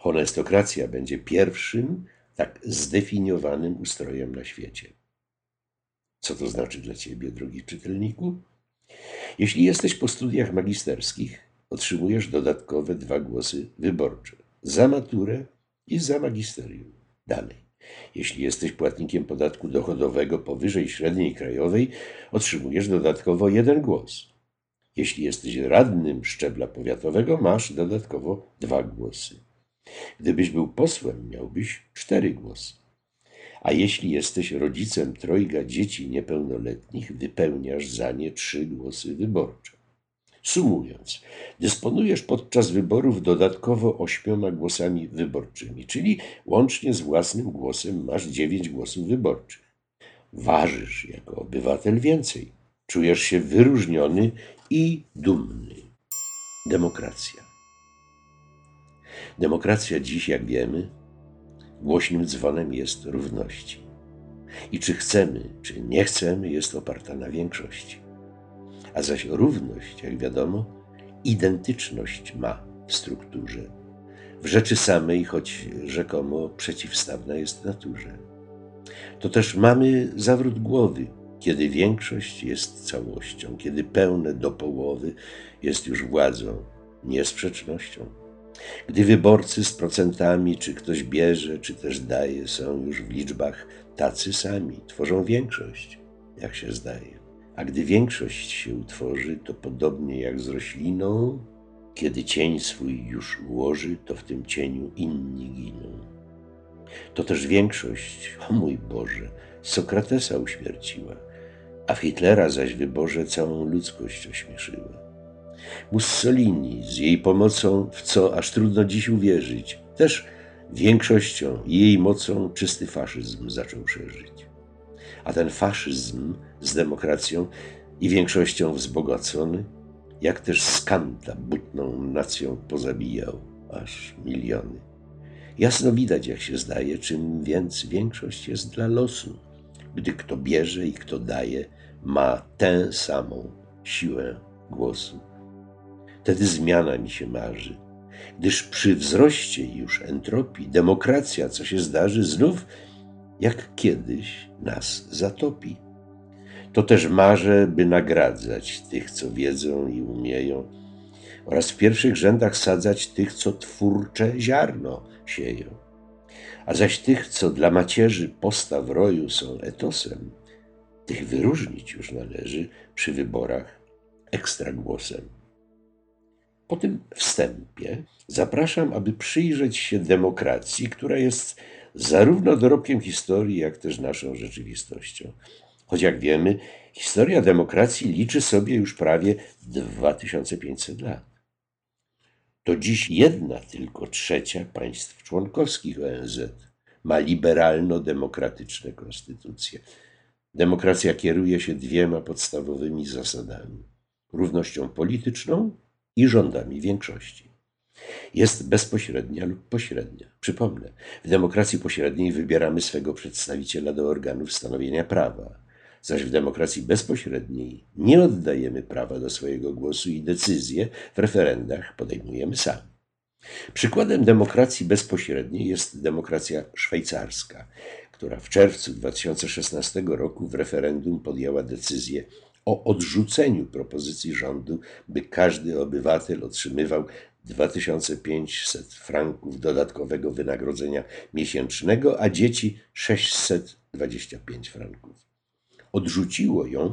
Honestokracja będzie pierwszym tak zdefiniowanym ustrojem na świecie. Co to znaczy dla ciebie, drogi czytelniku? Jeśli jesteś po studiach magisterskich, otrzymujesz dodatkowe 2 głosy wyborcze. Za maturę i za magisterium. Dalej. Jeśli jesteś płatnikiem podatku dochodowego powyżej średniej krajowej, otrzymujesz dodatkowo 1 głos. Jeśli jesteś radnym szczebla powiatowego, masz dodatkowo 2 głosy. Gdybyś był posłem, miałbyś 4 głosy. A jeśli jesteś rodzicem 3 dzieci niepełnoletnich, wypełniasz za nie 3 głosy wyborcze. Sumując, dysponujesz podczas wyborów dodatkowo 8 głosami wyborczymi, czyli łącznie z własnym głosem masz 9 głosów wyborczych. Ważysz jako obywatel więcej. Czujesz się wyróżniony i dumny. Demokracja. Demokracja dziś, jak wiemy, głośnym dzwonem jest równości. I czy chcemy, czy nie chcemy, jest oparta na większości. A zaś równość, jak wiadomo, identyczność ma w strukturze. W rzeczy samej, choć rzekomo przeciwstawna jest naturze. To też mamy zawrót głowy, kiedy większość jest całością, kiedy pełne do połowy jest już władzą, nie sprzecznością. Gdy wyborcy z procentami, czy ktoś bierze, czy też daje, są już w liczbach tacy sami, tworzą większość, jak się zdaje. A gdy większość się utworzy, to podobnie jak z rośliną, kiedy cień swój już ułoży, to w tym cieniu inni giną. To też większość, o mój Boże, Sokratesa uśmierciła, a w Hitlera zaś wyborze całą ludzkość ośmieszyła. Mussolini z jej pomocą, w co aż trudno dziś uwierzyć, też większością i jej mocą czysty faszyzm zaczął szerzyć. A ten faszyzm z demokracją i większością wzbogacony, jak też skanta butną nacją pozabijał aż miliony. Jasno widać, jak się zdaje, czym więc większość jest dla losu, gdy kto bierze i kto daje, ma tę samą siłę głosu. Wtedy zmiana mi się marzy, gdyż przy wzroście już entropii demokracja, co się zdarzy, znów jak kiedyś nas zatopi. To też marzę, by nagradzać tych, co wiedzą i umieją, oraz w pierwszych rzędach sadzać tych, co twórcze ziarno sieją. A zaś tych, co dla macierzy postaw roju są etosem, tych wyróżnić już należy przy wyborach ekstragłosem. Po tym wstępie zapraszam, aby przyjrzeć się demokracji, która jest zarówno dorobkiem historii, jak też naszą rzeczywistością. Choć jak wiemy, historia demokracji liczy sobie już prawie 2500 lat. To dziś 1/3 państw członkowskich ONZ ma liberalno-demokratyczne konstytucje. Demokracja kieruje się 2 podstawowymi zasadami: równością polityczną i rządami większości. Jest bezpośrednia lub pośrednia. Przypomnę, w demokracji pośredniej wybieramy swego przedstawiciela do organów stanowienia prawa, zaś w demokracji bezpośredniej nie oddajemy prawa do swojego głosu i decyzje w referendach podejmujemy sami. Przykładem demokracji bezpośredniej jest demokracja szwajcarska, która w czerwcu 2016 roku w referendum podjęła decyzję o odrzuceniu propozycji rządu, by każdy obywatel otrzymywał 2500 franków dodatkowego wynagrodzenia miesięcznego, a dzieci 625 franków. Odrzuciło ją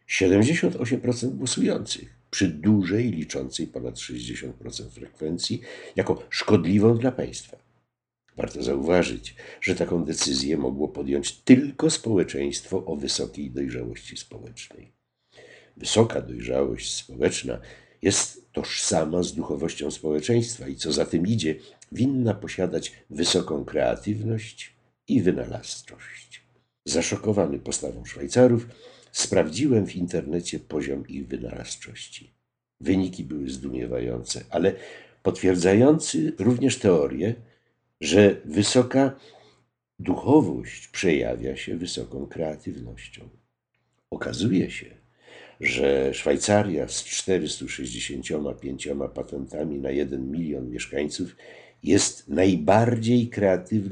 78% głosujących, przy dużej, liczącej ponad 60% frekwencji, jako szkodliwą dla państwa. Warto zauważyć, że taką decyzję mogło podjąć tylko społeczeństwo o wysokiej dojrzałości społecznej. Wysoka dojrzałość społeczna jest tożsama z duchowością społeczeństwa i co za tym idzie, winna posiadać wysoką kreatywność i wynalazczość. Zaszokowany postawą Szwajcarów, sprawdziłem w internecie poziom ich wynalazczości. Wyniki były zdumiewające, ale potwierdzający również teorię, że wysoka duchowość przejawia się wysoką kreatywnością. Okazuje się, że Szwajcaria z 465 patentami na 1 milion mieszkańców jest najbardziej kreatywny